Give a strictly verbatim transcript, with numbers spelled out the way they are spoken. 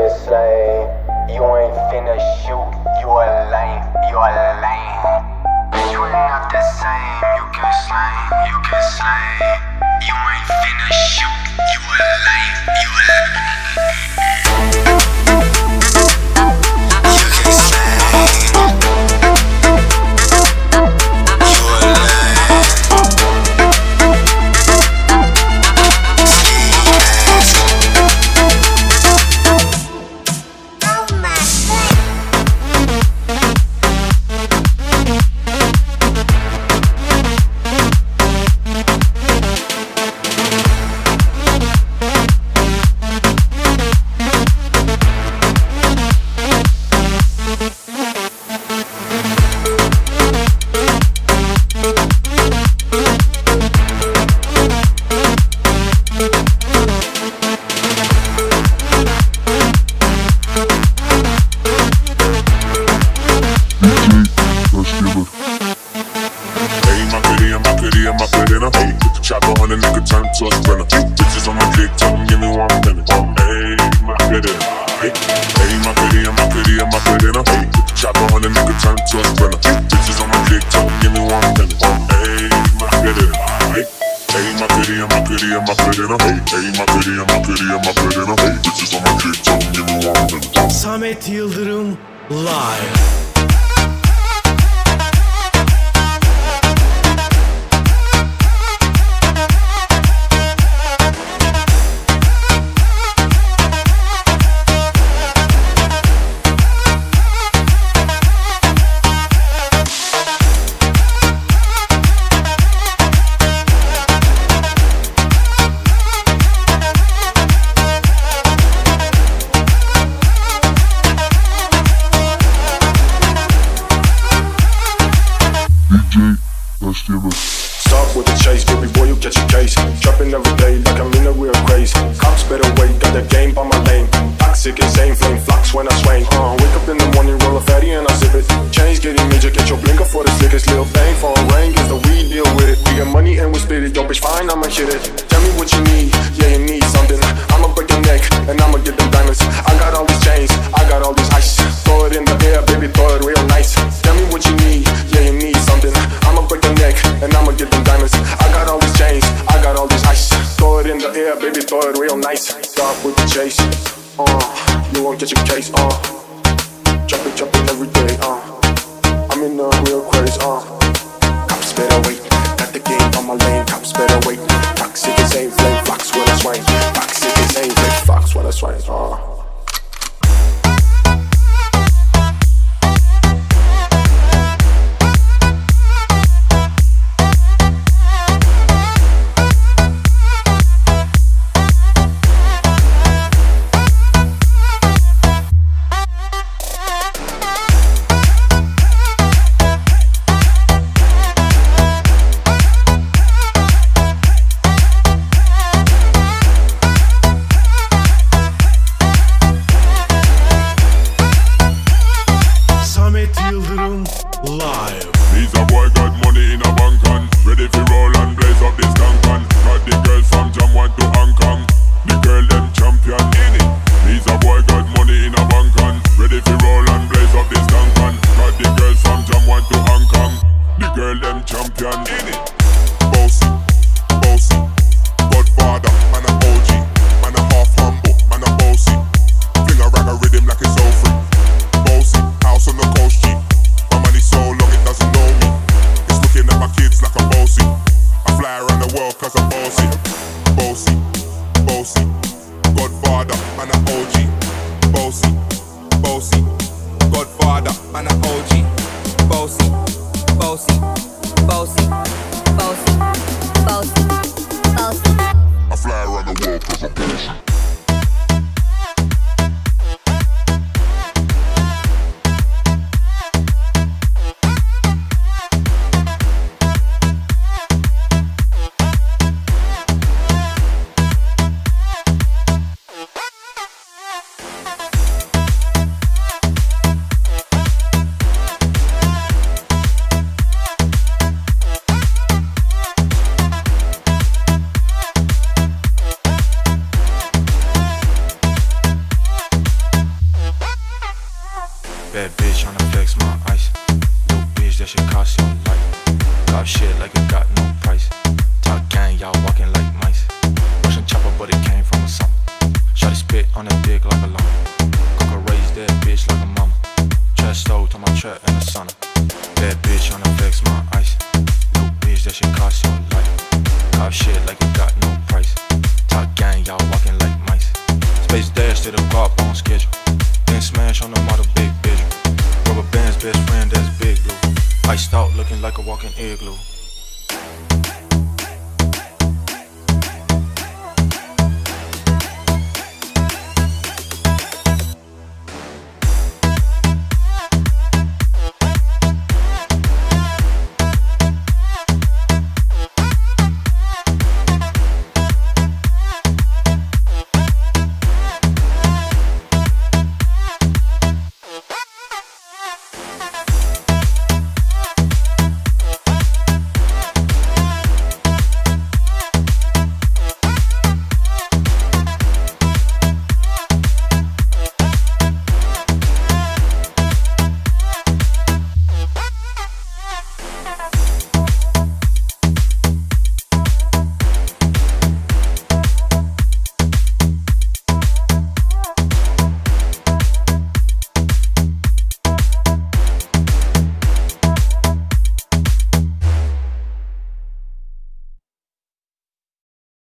nigga slay. You ain't finna shoot, you a lame, you a lame. Bitch, we're not the same. You can slay, you can slay. You ain't finna shoot, you a lame, you a lame. You can slay. You a lame. Samet Yıldırım Live. Start with the chase, baby boy, you catch a case. Dropping every day like I'm in a real craze. Cops better wait, got the game by my lane. Toxic, insane, flame flux when I swing. Uh, wake up in the morning, roll a fatty and I sip it. Chains getting major, get your blinker for the slickest. Little bang for a rain, gets the weed, deal with it. We get money and we split it, yo bitch fine, I'ma hit it. Tell me what you need, yeah you need something. I'ma break your neck and I'ma get them diamonds. I got all these chains, I got all this ice. Throw it in the air, baby, throw it real nice. Tell me what you need, yeah you need something. I'ma break your neck and I'ma get them diamonds. I got all these chains, I got all this ice. Throw it in the air, baby, throw it real nice. Stop with the chase, uh, you won't get your case, uh. Jumping, jumping every day, uh. I'm in a real craze, uh. Cops better wait, got the game on my lane. Cops better wait, toxic is ain't flame flux when I swing. Toxic is ain't flame flux when I swing, uh. Bad bitch tryna flex my ice. Little bitch, that shit cost your life. Cop shit like it got no price. Top gang, y'all walking like mice. Russian chopper, but it came from a summer. Shotty spit on that dick like a llama. Coca raised that bitch like a mama. Chest stove to my trap in the sauna. Bad bitch tryna flex my ice. Little bitch, that shit cost your life. Cop shit like it got no price. Top gang, y'all walking like mice. Space dash to the guap on schedule. Then smash on the model big visual. Rubber bands, best friend, that's big blue. Iced out, looking like a walking igloo.